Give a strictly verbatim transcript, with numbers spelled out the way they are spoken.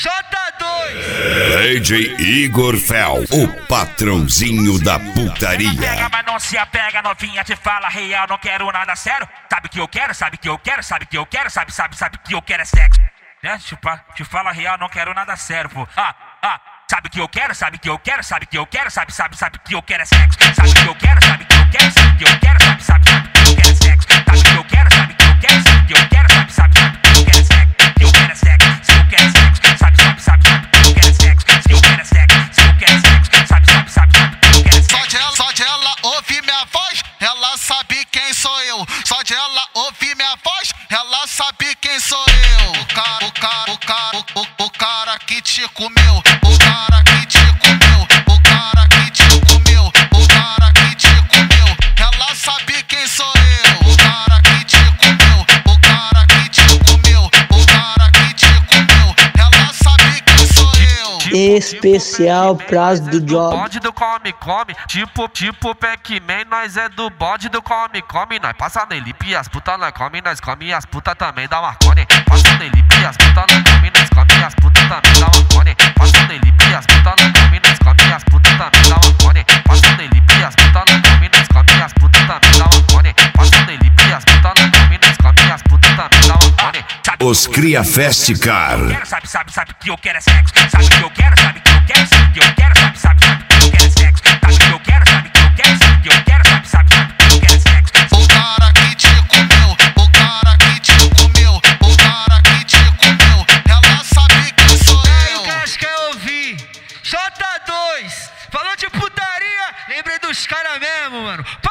J dois. D J Igor Fel, o patrãozinho da putaria. Pega, mas não se apega, novinha, te fala real, não quero nada sério. Sabe que eu quero, sabe que eu quero, sabe que eu quero, sabe, sabe, sabe que eu quero é sexo. Né? Te, te fala real, não quero nada sério, pô. Ah, ah. Sabe que eu quero, sabe que eu quero, sabe que eu quero, sabe, sabe, sabe que eu quero é sexo. Sabe que eu quero, sabe que eu quero, sabe que eu quero, sabe, sabe, sabe que eu quero é sexo. Sabe que eu quero, sabe que eu quero, sabe que eu quero, sabe, sabe, sabe que eu quero é sexo. Que eu quero é sexo, se eu quero é sexo, sabe, sabe, sabe, sabe que eu quero é sexo. Se eu quero é sexo, se eu quero é sexo, sabe, sabe, sabe, sabe que eu quero é sexo. Só de ela, só de ela ouvir minha voz, ela sabe quem sou eu. Só de ela ouvir minha voz, ela sabe quem sou eu. O cara, o cara, o cara, o, o, o cara que te comeu, o cara que te comeu, o cara que te comeu, o cara que te comeu, ela sabe quem sou eu. O cara que te comeu, o cara que te comeu, o cara que te comeu, ela sabe quem sou eu. Especial prazo do job. Bode do come, come, tipo, tipo Pac-Man, nós é do bode do come, come, nós passa nele, e as putas nós come, nós come, e as putas também dá marcone. Passa nele, e as putas nós come, nós come, e as putas também dá marcone. Passa nele, e as putas nós come, nós come, e as putas também dá marcone. Passa nele, e as putas nós come, nós come, e as putas também dá marcone. Passa nele, e as putas nós come, nós come, e as putas também dá marcone. Os Cria Fest Car. Sabe, sabe, sabe que eu quero é sexo. Sabe que eu quero, sabe que eu quero, sabe que eu quero, sabe, sabe, sabe que eu quero é sexo. Sabe que eu quero, sabe que eu quero, sabe que eu quero, sabe, sabe, sabe que eu quero é sexo. O cara que te comeu, o cara que te comeu, o cara que te comeu, ela sabe quem sou Aí eu. o caras quer ouvir J dois. Falou de putaria, lembrei dos caras mesmo, mano.